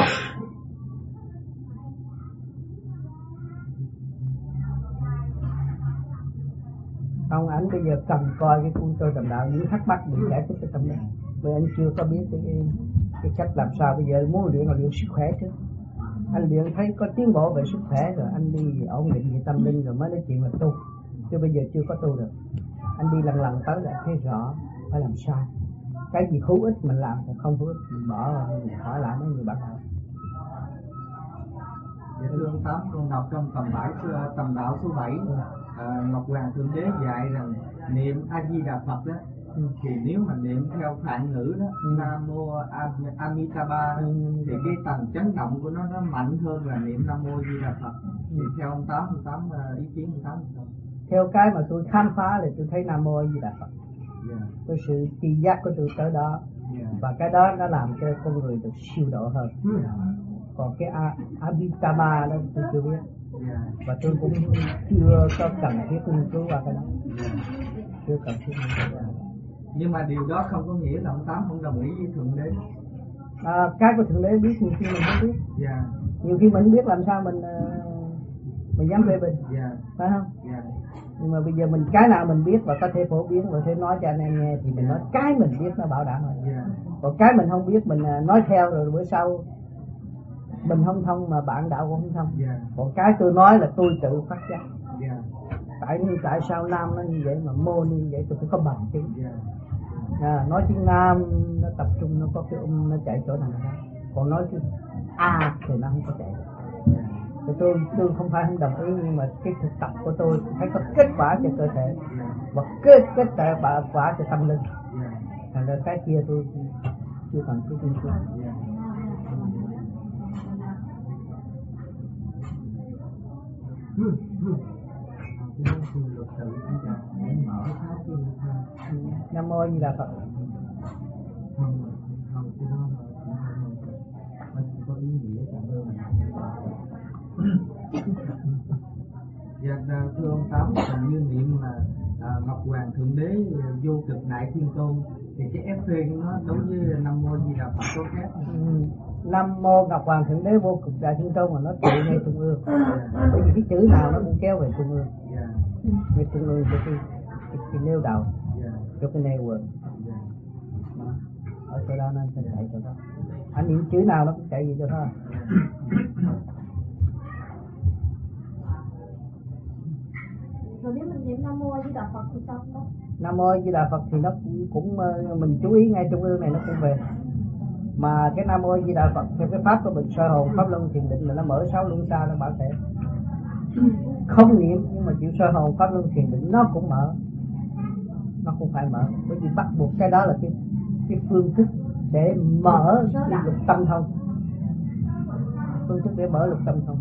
Speaker 6: Ông ảnh bây giờ cầm coi cái cuốn Tôi Trầm Đạo, những thắc mắc bị giải thích ở trong đó. Bởi anh chưa có biết cái, cái, cái cách làm sao. Bây giờ muốn luyện là luyện sức khỏe chứ. Anh luyện thấy có tiến bộ về sức khỏe rồi anh đi ổn định về tâm linh rồi mới nói chuyện là tu. Chứ bây giờ chưa có tu được. Anh đi lần lần tới lại thấy rõ phải làm sao. Cái gì hữu ích mình làm, còn không hữu ích mình bỏ, mình hỏi lại mấy người bạn đạo.
Speaker 3: Dạ thưa ông Tám, con đọc trong tầm bảy tầm đạo số bảy, à, Ngọc Hoàng Thượng Đế dạy rằng niệm A Di Đà Phật đó, ừ. thì nếu mà niệm theo Phạn ngữ đó, ừ. Nam Mô Amitabha, ừ. thì cái tầng chấn động của nó nó mạnh hơn là niệm Nam Mô A Di Đà Phật. Ừ. Thì theo ông Tám, ông Tám ý kiến ông Tám không?
Speaker 6: Theo cái mà tôi khám phá là tôi thấy Nam Mô A Di Đà Phật. Yeah. Cái sự tri giác của tôi tới đó, yeah. và cái đó nó làm cho con người được siêu độ hơn. Yeah. Còn cái Amitabha đó tôi chưa biết, yeah. và tôi cũng chưa có cần thiết nghiên cứu qua cái đó, yeah. chưa cần thiết nghiên cứu.
Speaker 3: Nhưng mà điều đó không có nghĩa là ông Tám không đồng ý với Thượng Đế.
Speaker 6: À, cái của Thượng Đế biết nhiều khi mình không biết, yeah. nhiều khi mình không biết làm sao mình mình dám phê bình, yeah. phải không? Yeah. Nhưng mà bây giờ mình cái nào mình biết và có thể phổ biến và thể nói cho anh em nghe thì mình yeah. nói cái mình biết nó bảo đảm rồi. Yeah. Còn cái mình không biết mình nói theo rồi bữa sau mình không thông mà bạn đạo cũng không thông. Yeah. Còn cái tôi nói là tôi tự phát giác. Yeah. Tại tại sao Nam nó như vậy mà Mô như vậy, tôi phải có bằng chứng. Yeah. À, nói tiếng Nam nó tập trung, nó có cái um nó chạy chỗ nào đó. Còn nói tiếng A thì nó không có chạy. Yeah. thì tôi tôi không phải không đồng ý, nhưng mà cái thực tập của tôi phải có kết quả cho cơ thể và kết kết quả quả cho tâm linh. Thành ra cái kia tôi chưa cần cái tin tưởng. Nam mô Di Đà Phật.
Speaker 3: Dạ, thưa ông Tám, còn như niệm là à, Ngọc Hoàng Thượng Đế vô cực đại thiên tôn thì cái ép phê của nó đối với Nam mô Di Đà Phật có khác không?
Speaker 6: Ừ. Nam mô Ngọc Hoàng Thượng Đế vô cực đại thiên tôn mà nó trụ ngay trung ương, bởi vì cái chữ nào nó cũng kéo về trung ương.
Speaker 3: Yeah.
Speaker 6: Về trung ương cho cái cái, cái nêu đầu,
Speaker 3: Yeah.
Speaker 6: cho cái nêu quần.
Speaker 3: Yeah.
Speaker 6: Ở chỗ đó nó sẽ chạy chỗ đó. Anh niệm chữ nào nó cũng chạy về chỗ đó.
Speaker 7: Rồi nếu mình niệm Nam mô Di Đà Phật thì sao đó?
Speaker 6: Nam mô Di Đà Phật thì nó cũng, cũng mình chú ý ngay trung ương này nó cũng về. Mà cái Nam mô Di Đà Phật theo cái pháp của mình soi hồn pháp luân thiền định là nó mở sáu luân xa, nó bảo thể không niệm nhưng mà chịu soi hồn pháp luân thiền định nó cũng mở, nó cũng phải mở, bởi vì bắt buộc cái đó là cái cái phương thức để mở cái lục tâm thông, phương thức để mở lục tâm thông.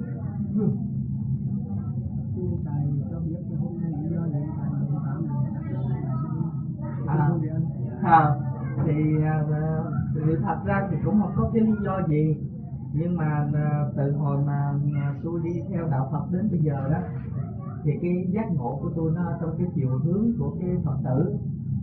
Speaker 3: À, à, thì thì thật ra thì cũng không có cái lý do gì, nhưng mà từ hồi mà tôi đi theo đạo Phật đến bây giờ đó thì cái giác ngộ của tôi nó trong cái chiều hướng của cái Phật tử.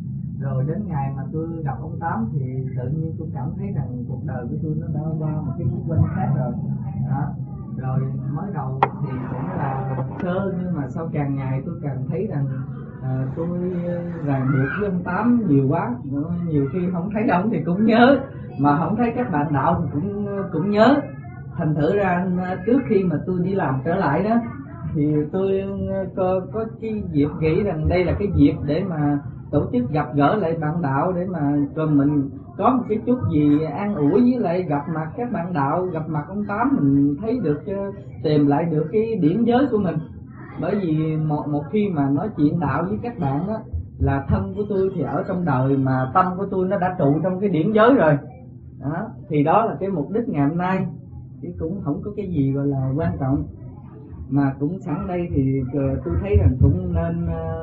Speaker 3: Rồi đến ngày mà tôi gặp ông Tám thì tự nhiên tôi cảm thấy rằng cuộc đời của tôi nó đã qua một cái khúc quanh khác rồi đó. Rồi mới đầu thì cũng là sơ, nhưng mà sau càng ngày tôi càng thấy rằng à, tôi ràng buộc với ông Tám nhiều quá, nhiều khi không thấy ông thì cũng nhớ, mà không thấy các bạn đạo thì cũng cũng nhớ. Thành thử ra trước khi mà tôi đi làm trở lại đó thì tôi có, có cái dịp nghĩ rằng đây là cái dịp để mà tổ chức gặp gỡ lại bạn đạo, để mà cho mình có một cái chút gì an ủi, với lại gặp mặt các bạn đạo, gặp mặt ông Tám mình thấy được, tìm lại được cái điển giới của mình. Bởi vì một một khi mà nói chuyện đạo với các bạn đó là thân của tôi thì ở trong đời, mà tâm của tôi nó đã trụ trong cái điển giới rồi đó, thì đó là cái mục đích ngày hôm nay, chứ cũng không có cái gì gọi là quan trọng. Mà cũng sẵn đây thì tôi thấy rằng cũng nên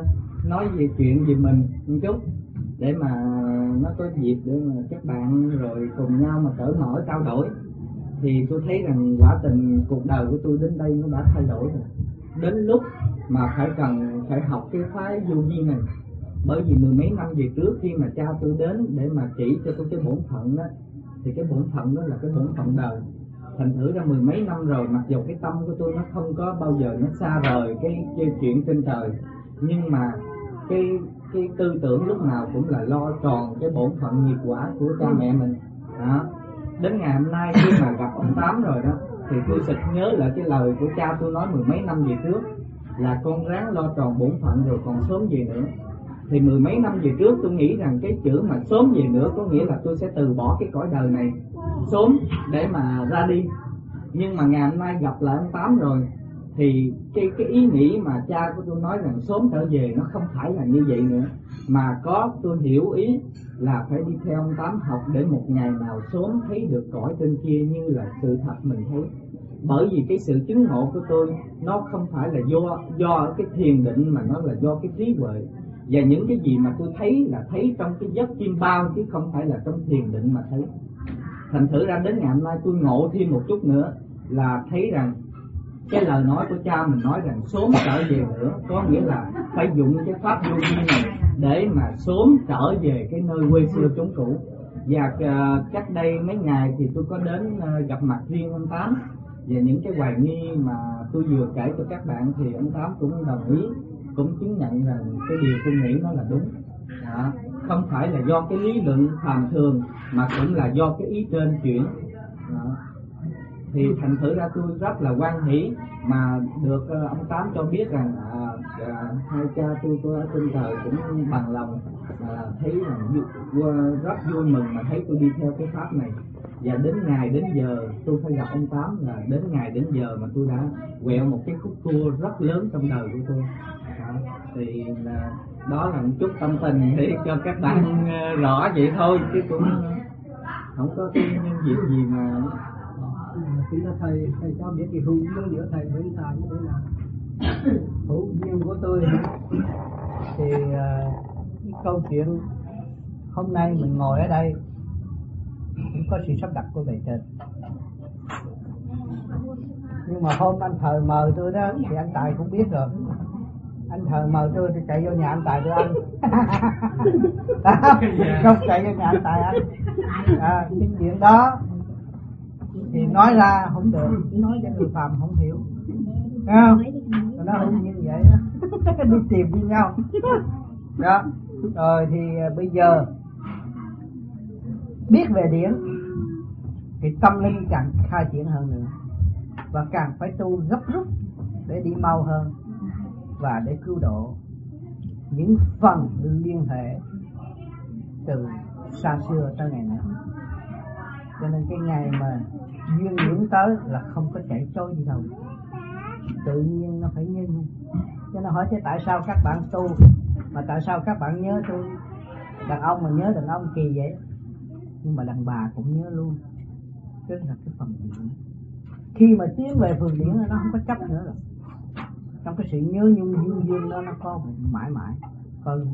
Speaker 3: nói về chuyện về mình một chút, để mà nó có dịp để mà các bạn rồi cùng nhau mà cởi mở trao đổi. Thì tôi thấy rằng quả tình cuộc đời của tôi đến đây nó đã thay đổi rồi, đến lúc mà phải cần phải học cái phái vô vi này. Bởi vì mười mấy năm về trước khi mà cha tôi đến để mà chỉ cho tôi cái bổn phận đó, thì cái bổn phận đó là cái bổn phận đời. Thành thử ra mười mấy năm rồi, mặc dù cái tâm của tôi nó không có bao giờ nó xa rời cái, cái chuyện trên trời, nhưng mà cái cái tư tưởng lúc nào cũng là lo tròn cái bổn phận nghiệp quả của cha mẹ mình đó. Đến ngày hôm nay khi mà gặp ông Tám rồi đó thì tôi sực nhớ lại cái lời của cha tôi nói mười mấy năm về trước, là con ráng lo tròn bổn phận rồi còn sớm về nữa. Thì mười mấy năm về trước tôi nghĩ rằng cái chữ mà sớm về nữa có nghĩa là tôi sẽ từ bỏ cái cõi đời này sớm để mà ra đi. Nhưng mà ngày hôm nay gặp lại ông Tám rồi thì cái cái ý nghĩ mà cha của tôi nói rằng sớm trở về nó không phải là như vậy nữa, mà có tôi hiểu ý là phải đi theo ông Tám học để một ngày nào sớm thấy được cõi trên kia như là sự thật mình thấy. Bởi vì cái sự chứng ngộ của tôi nó không phải là do do cái thiền định, mà nó là do cái trí huệ. Và những cái gì mà tôi thấy là thấy trong cái giấc chiêm bao, chứ không phải là trong thiền định mà thấy. Thành thử ra đến ngày hôm nay tôi ngộ thêm một chút nữa, là thấy rằng cái lời nói của cha mình nói rằng sớm trở về nữa, có nghĩa là phải dụng cái pháp vô vi này để mà sớm trở về cái nơi quê xưa chốn cũ. Và uh, cách đây mấy ngày thì tôi có đến uh, gặp mặt riêng ông Tám, và những cái hoài nghi mà tôi vừa kể cho các bạn thì ông Tám cũng đồng ý, cũng chứng nhận rằng cái điều tôi nghĩ nó là đúng đó. Không phải là do cái lý luận phàm thường, mà cũng là do cái ý trên chuyển đó. Thì thành thử ra tôi rất là hoan hỷ mà được uh, ông Tám cho biết rằng à, à, hai cha tôi có ở trên trời cũng bằng lòng, à, thấy rằng uh, rất vui mừng mà thấy tôi đi theo cái pháp này. Và đến ngày đến giờ tôi phải gặp ông Tám, là đến ngày đến giờ mà tôi đã quẹo một cái khúc cua rất lớn trong đời của tôi. Đó, thì là, đó là một chút tâm tình để cho các bạn rõ vậy thôi, chứ cũng không có cái việc gì mà.
Speaker 4: Thì là thầy thầy cho biết cái hữu duyên giữa thầy với thầy như thế nào. Hữu duyên của tôi
Speaker 6: thì uh, cái câu chuyện hôm nay mình ngồi ở đây cũng có sự sắp đặt của bề trên. Nhưng mà hôm anh Thời mời tôi đó thì anh Tài cũng biết rồi. Anh Thời mời tôi thì chạy vô nhà anh Tài tôi ăn. Không chạy vô nhà anh Tài ăn. À, cái chuyện đó thì nói ra không được, nói cho người phàm không hiểu. Thấy không? Nó không như vậy đó. Đi tìm với nhau. Đó. Rồi thì bây giờ biết về điển thì tâm linh càng khai triển hơn nữa, và càng phải tu gấp rút để đi mau hơn và để cứu độ những phần liên hệ từ xa xưa tới ngày nay. Cho nên cái ngày mà duyên điển tới là không có chạy trôi gì đâu, tự nhiên nó phải như. Cho nên hỏi thế tại sao các bạn tu mà tại sao các bạn nhớ tôi? Đàn ông mà nhớ đàn ông kỳ vậy, nhưng mà đàn bà cũng nhớ luôn. Tức là cái phần điển. Khi mà tiến về phần điển nó không có chấp nữa rồi. Trong cái sự nhớ nhung duyên duyên đó nó có mãi mãi. Còn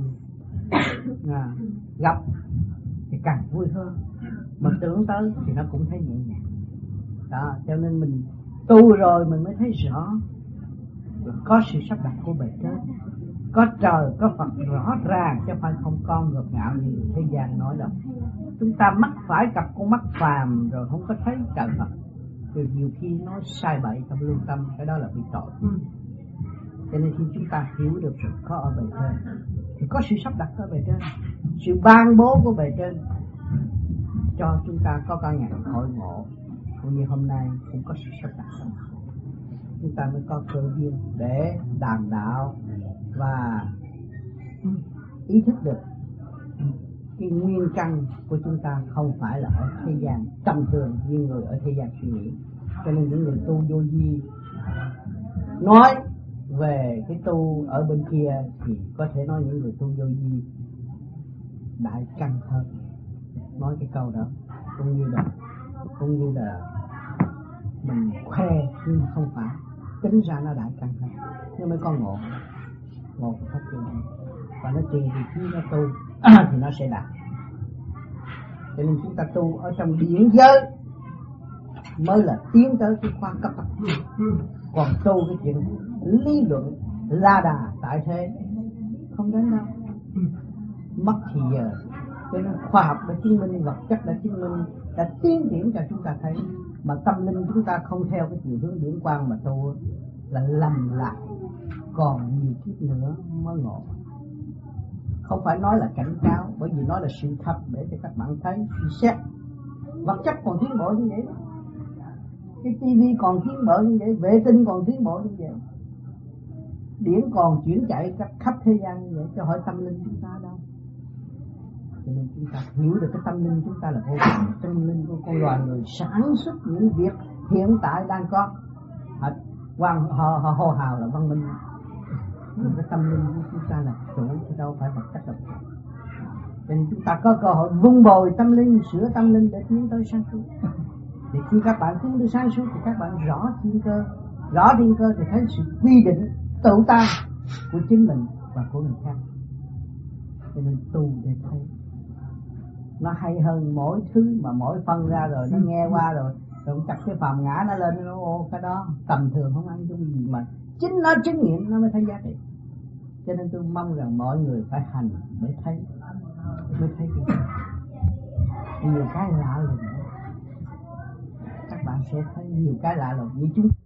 Speaker 6: à, gặp thì càng vui hơn, mà tưởng tới thì nó cũng thấy nhẹ nhàng. Đó, cho nên mình tu rồi mình mới thấy rõ là có sự sắp đặt của bề trên, có trời có Phật rõ ràng, chứ phải không con ngược ngạo như thế gian nói đâu. Chúng ta mắc phải cặp con mắt phàm rồi không có thấy trời Phật, rồi nhiều khi nói sai bậy trong lương tâm, cái đó là bị tội. Cho nên khi chúng ta hiểu được sự có ở bề trên thì có sự sắp đặt ở bề trên, sự ban bố của bề trên cho chúng ta có cả ngày hội ngộ, cũng như hôm nay cũng có sự sắp đặt. Chúng ta mới có cơ duyên để đàm đạo và ý thức được cái nguyên căn của chúng ta không phải là ở thế gian tầm thường như người ở thế gian suy nghĩ. Cho nên những người tu vô vi nói về cái tu ở bên kia thì có thể nói những người tu vô vi đại căn hơn, nói cái câu đó cũng như là cũng như là mình khoe, nhưng mà không phải, tính ra nó đại căn hơn, nhưng mới có ngộ ngộ phát triển, và nó tùy thì khi nó tu thì nó sẽ đạt. Cho nên chúng ta tu ở trong điển giới mới là tiến tới cái khoa cấp bậc. Còn tu cái chuyện lý luận la đà tại thế không đến đâu, mất thì giờ. Cho nên khoa học đã chứng minh, vật chất đã chứng minh, đã tiến triển cho chúng ta thấy. Mà tâm linh chúng ta không theo cái chiều hướng điển quang mà tu là lầm lạc, còn nhiều kiếp nữa mới ngộ. Không phải nói là cảnh cáo, bởi vì nói là sự thật để cho các bạn thấy, suy xét. Vật chất còn tiến bộ như vậy, cái tivi còn tiến bộ như vậy, vệ tinh còn tiến bộ như vậy, điển còn chuyển chạy khắp, khắp thế gian như vậy, cho hỏi tâm linh chúng ta đâu. Cho nên chúng ta hiểu được cái tâm linh chúng ta là vô cùng. Tâm linh của con loài người sản xuất những việc hiện tại đang có, hoàng họ, họ hô hào là văn minh. Cái tâm linh của chúng ta là chủ, chứ đâu phải vật chất đâu. Cho nên chúng ta có cơ hội vun bồi tâm linh, sửa tâm linh để tiến tới sáng suốt. Thì khi các bạn tiến tới sáng suốt thì các bạn rõ thiên cơ, rõ thiên cơ thì thấy sự quy định tự ta của chính mình và của người khác. Cho nên tu để thấy nó hay hơn mỗi thứ mà mỗi phân ra rồi nó nghe qua rồi rồi chặt cái phàm ngã nó lên, nó ô cái đó tầm thường không ăn chung gì, mà chính nó chứng nghiệm nó mới thấy giá trị. Cho nên tôi mong rằng mọi người phải hành để thấy, mới thấy cái nhiều cái lạ lùng. Các bạn sẽ thấy nhiều cái lạ lùng như chúng